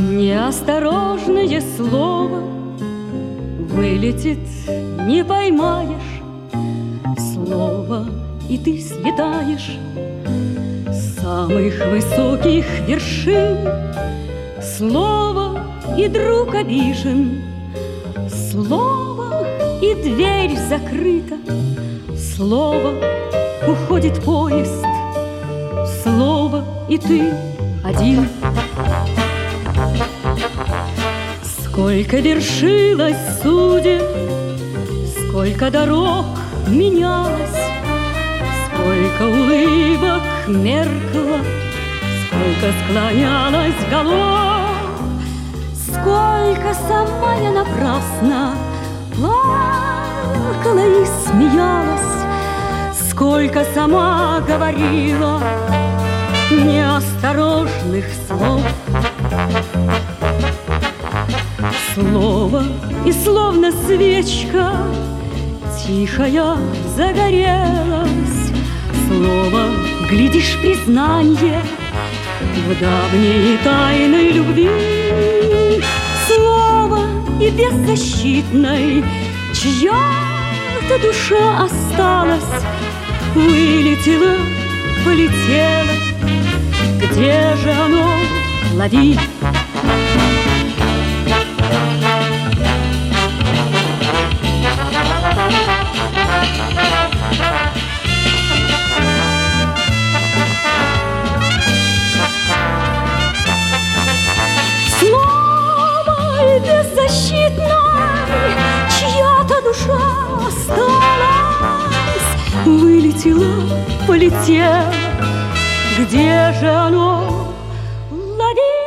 Неосторожное слово вылетит, не поймаешь. Слово, и ты слетаешь с самых высоких вершин. Слово, и друг обижен. Слово, и дверь закрыта. Слово, уходит поезд. Слово, и ты один. Сколько вершилось судеб, сколько дорог менялось, сколько улыбок меркло, сколько склонялось голов, сколько сама я напрасно плакала и смеялась, сколько сама говорила неосторожных слов. Слово, и словно свечка тихая загорелась. Слово, глядишь, признанье в давней тайной любви. Слово, и беззащитной чья-то душа осталась, вылетела, полетела. Где же оно? Лови! Слово беззащитной чья-то душа осталась, вылетела, полетела. Где же оно? Лови!